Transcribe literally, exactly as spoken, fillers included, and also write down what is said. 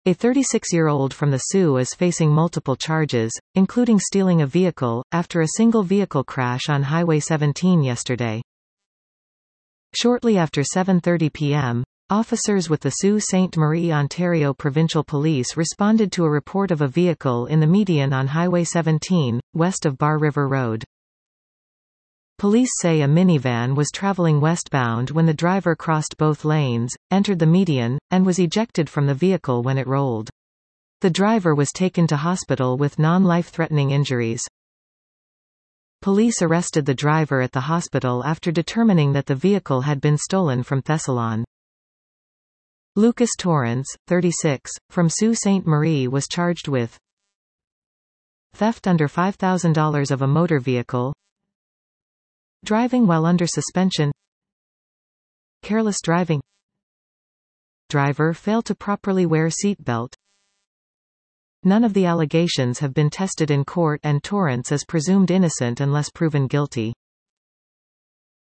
A thirty-six-year-old from the Sioux is facing multiple charges, including stealing a vehicle, after a single vehicle crash on Highway seventeen yesterday. Shortly after seven thirty p m, officers with the Sault Ste. Marie, Ontario Provincial Police responded to a report of a vehicle in the median on Highway seventeen, west of Bar River Road. Police say a minivan was traveling westbound when the driver crossed both lanes, entered the median, and was ejected from the vehicle when it rolled. The driver was taken to hospital with non-life-threatening injuries. Police arrested the driver at the hospital after determining that the vehicle had been stolen from Thessalon. Lucas Torrance, thirty-six, from Sault Ste. Marie was charged with theft under five thousand dollars of a motor vehicle, driving while under suspension, careless driving, driver failed to properly wear seat belt. None of the allegations have been tested in court and Torrance is presumed innocent unless proven guilty.